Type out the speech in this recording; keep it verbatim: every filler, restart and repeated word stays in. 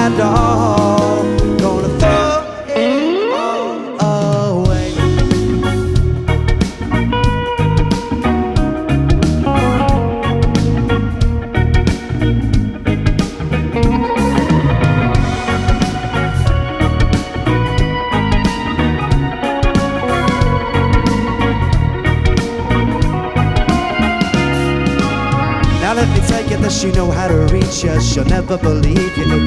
my doll, gonna throw it all away. Now let me tell you that she know how to reach you. She'll never believe you. No